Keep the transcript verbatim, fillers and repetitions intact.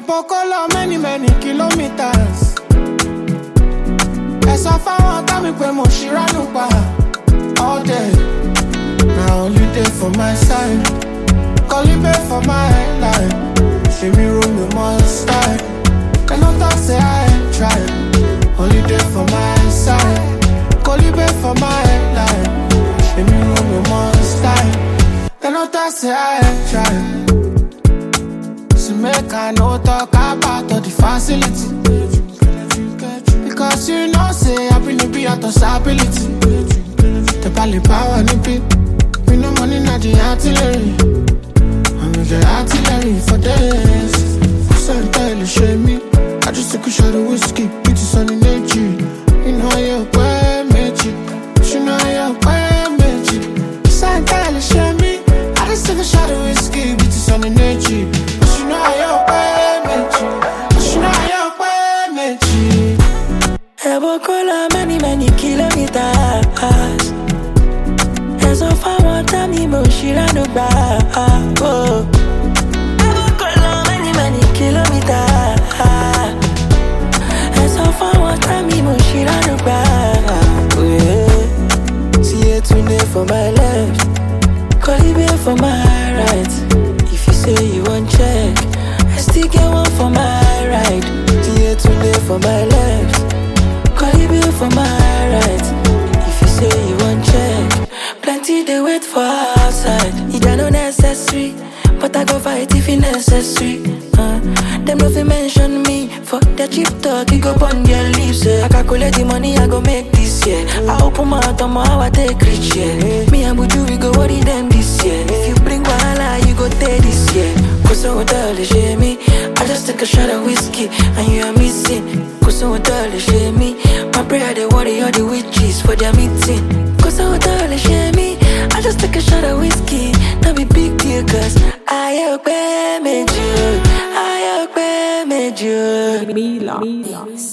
Bokola many many kilometers. As I found out me pay more shiranupa all day. Now only day for my side. Call it back for my life. See me room me must style. Cannot talk say I ain't trying. Only day for my side. Call it back for my life. See me room me must style. Cannot talk say I ain't trying. So make I no talk about all the facility. Because you know say I been be out of stability. The bally power nippy. We no money not the artillery. And we get artillery for days. So entirely shame me. I just took a shot of whiskey. It is on the nature. You know you're quite magic. You know you're quite magic. So entirely shame me. I just took a shot of whiskey. It is on the nature. You know you're quite magic. You know you're quite magic. Bokola many many kilometers. As of I want time me mo shirano ba. Oh, Bokola many many kilometers. As of I want time me mo shirano ba. Oh yeah. See it today for my left, call it for my right. If you say you want check, I still get one for my right. See it today for my left, call it for my right. If you say you want check, plenty they wait for outside. It are no necessary, but I go fight if it necessary. Uh, them no fi mention me for the cheap talk. You go on their lips. Eh. I calculate the money I go make this year. I open my mouth on how I take rich. Yeah. Me and Buju we go worry them this year. If you bring wahala, you go take this year. Cause I would tell me, I just take a shot of whiskey and you are missing. Cause I would tell me, my prayer they worry all the witches for their meeting. Cause I would tell me, I just take a shot of whiskey, not be big deal. Cause I hope I made you, I hope I made you.